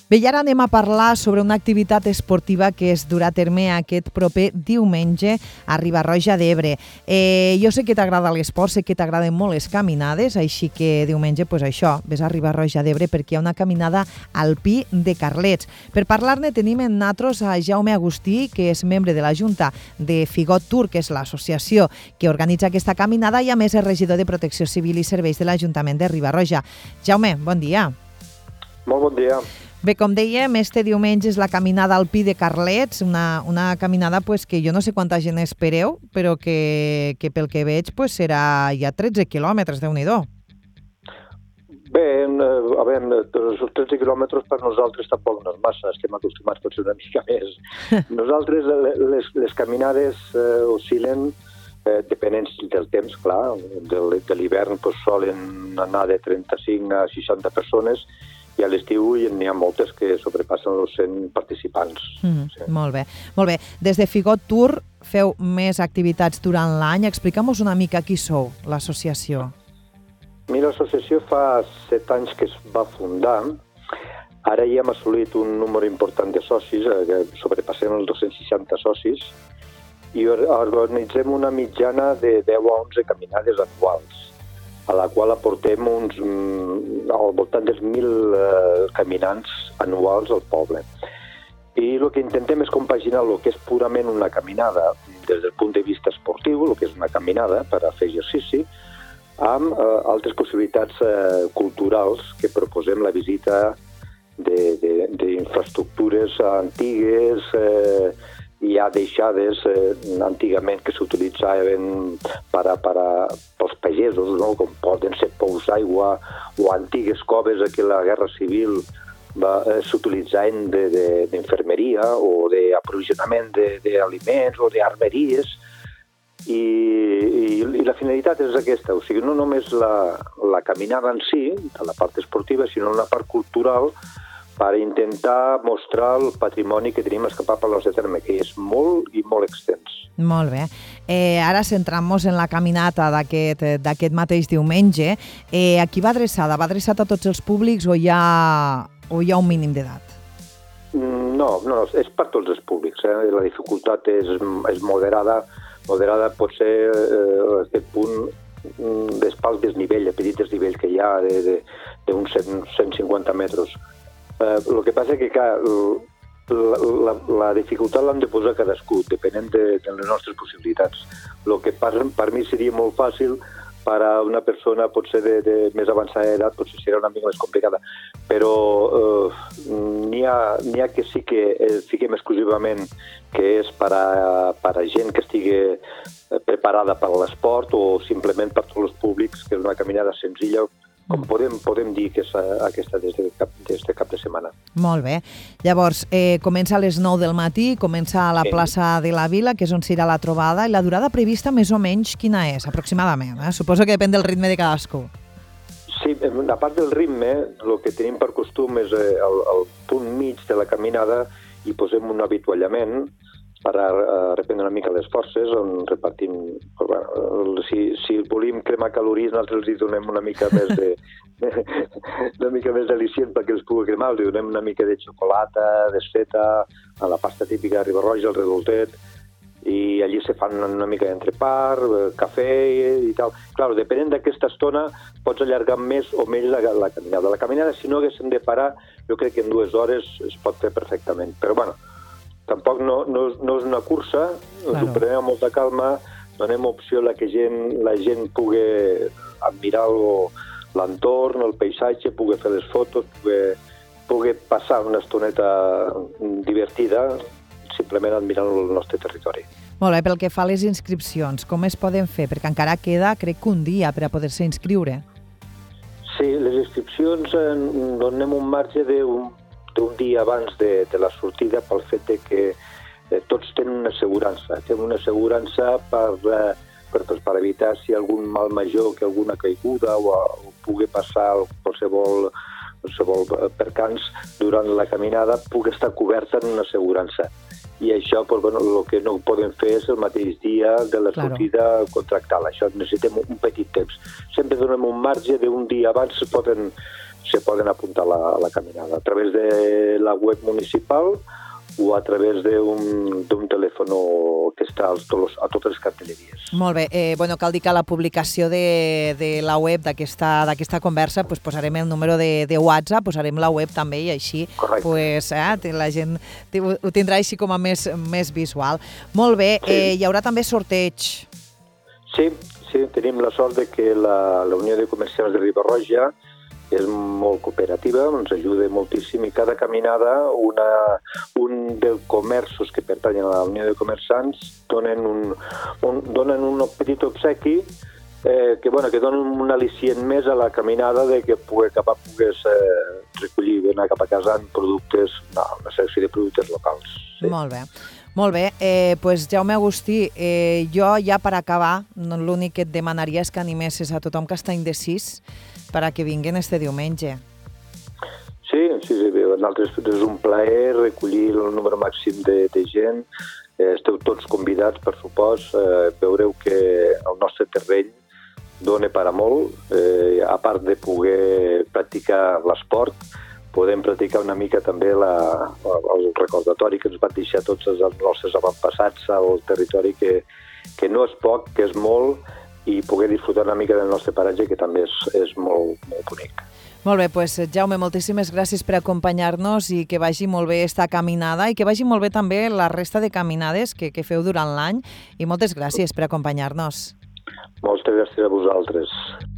Bé, i ara anem a parlar sobre una activitat esportiva que es durà a terme aquest proper diumenge a Riba-roja d'Ebre. Jo sé que t'agrada l'esport, sé que t'agraden molt les caminades, així que diumenge, ves a Riba-roja d'Ebre perquè hi ha una caminada al Pi de Carlets. Per parlar-ne tenim en nosaltres a Jaume Agustí, que és membre de la Junta de Figot Tour, que és l'associació que organitza aquesta caminada, i a més és regidor de Protecció Civil i Serveis de l'Ajuntament de Riba-roja. Jaume, bon dia. Molt bon dia. Bé, com dèiem, este diumenge és la caminada al Pi de Carlets, una caminada que jo no sé quanta gent espereu, però que pel que veig serà ja 13 quilòmetres, Déu-n'hi-do. Bé, a veure, els 13 quilòmetres per nosaltres tampoc no és massa, estem acostumats potser una mica més. Nosaltres les caminades oscil·len, depenent del temps, clar, de l'hivern solen anar de 35 a 60 persones, i a l'estiu n'hi ha moltes que sobrepassen els 100 participants. Sí. Molt bé. Des de Figot Tour feu més activitats durant l'any. Explica'm-nos una mica qui sou, l'associació. Mira, l'associació fa 7 anys que es va fundar. Ara ja hem assolit un número important de socis, que sobrepassem els 260 socis, i organitzem una mitjana de 10 a 11 caminades anuals, a la qual aportem al voltant dels 1.000 caminants anuals al poble. I el que intentem és compaginar el que és purament una caminada des del punt de vista esportiu, el que és una caminada per a fer exercici, amb altres possibilitats culturals que proposem la visita d'infraestructures antigues, ja deixades antigament, que s'utilitzaven pels pagesos, no? Com poden ser pous d'aigua o antigues coves que la Guerra Civil s'utilitzaven d'infermeria o d'aprovisionament d'aliments o d'armeries, i la finalitat és aquesta, o sigui, no només la caminada en si, de la part esportiva, sinó una part cultural, per intentar mostrar el patrimoni que tenim escapat pel nostre terme, que és molt i molt extens. Molt bé. Ara centrant-nos en la caminata d'aquest mateix diumenge. A qui va adreçada? Va adreçada a tots els públics o hi ha un mínim d'edat? No, és per tots els públics. La dificultat és moderada. Moderada pot ser aquest punt d'espals desnivell, a petit desnivell que hi ha d'uns 150 metres. El que passa és que la dificultat l'hem de posar cadascú, depenent de les nostres possibilitats. El que per mi seria molt fàcil, per a una persona potser de més avançada edat potser seria una mica més complicada, però n'hi ha que sí que fiquem exclusivament que és per a gent que estigui preparada per a l'esport o simplement per tots els públics, que és una caminada senzilla, com podem dir que és aquesta des de cap de setmana. Molt bé. Llavors, comença a les 9 del matí, comença a la plaça de la Vila, que és on serà la trobada, i la durada prevista més o menys quina és, aproximadament? Suposo que depèn del ritme de cadascú. Sí, a part del ritme, el que tenim per costum és al punt mig de la caminada i posem un avituallament per a reprendre una mica les forces, on repartim... Si volim cremar calories, nosaltres els donem una mica més d'al·licient perquè els pugui cremar, els donem una mica de xocolata, desfeta, a la pasta típica de Riba-roja, el redoltet, i allí se fan una mica d'entrepà, cafè i tal. Clar, depenent d'aquesta estona, pots allargar més o menys la caminada. La caminada, si no haguéssim de parar, jo crec que en 2 hores es pot fer perfectament. Però, bueno, tampoc no és una cursa, ens ho prenem amb molta calma, donem opció a que la gent pugui admirar l'entorn, el paisatge, pugui fer les fotos, pugui passar una estoneta divertida, simplement admirant el nostre territori. Molt bé, pel que fa a les inscripcions, com es poden fer? Perquè encara queda, crec que un dia per a poder-se inscriure. Sí, les inscripcions donem un marge d'un dia abans de la sortida pel fet que tots tenen una assegurança. Tenen una assegurança per evitar si algun mal major, que alguna caiguda o pugui passar qualsevol percans durant la caminada pugui estar coberta en una assegurança. I això, el que no podem fer és el mateix dia de la sortida contractar-la. Això necessitem un petit temps. Sempre donem un marge d'un dia abans, se poden apuntar a la caminada a través de la web municipal o a través d'un telèfon que està a totes les cartelleries. Molt bé. Cal dir que a la publicació de la web d'aquesta conversa posarem el número de WhatsApp, posarem la web també i així la gent ho tindrà així com a més visual. Molt bé. Hi haurà també sorteig. Sí, tenim la sort de que la Unió de Comerciants de Riba-roja és molt cooperativa, ens ajuda moltíssim i cada caminada un dels comerços que pertanyen a la Unió de Comerciants donen un petit obsequi que donen un al·licient més a la caminada de que pugues recollir, anar cap a casa en productes, una secció de productes locals. Sí. Molt bé. Jaume Agustí, jo ja per acabar, l'únic que et demanaria és que animessis a tothom que està indecis perquè vinguin este diumenge. Sí, nosaltres és un plaer recollir el número màxim de gent. Esteu tots convidats, per supost. Veureu que el nostre terreny dona per a molt. A part de poder practicar l'esport, podem practicar una mica també el recordatori que ens van deixar tots els nostres avantpassats al territori, que no és poc, que és molt, i poder disfrutar una mica del nostre paratge, que també és molt, molt bonic. Molt bé, Jaume, moltíssimes gràcies per acompanyar-nos i que vagi molt bé esta caminada i que vagi molt bé també la resta de caminades que feu durant l'any, i moltes gràcies per acompanyar-nos. Moltes gràcies a vosaltres.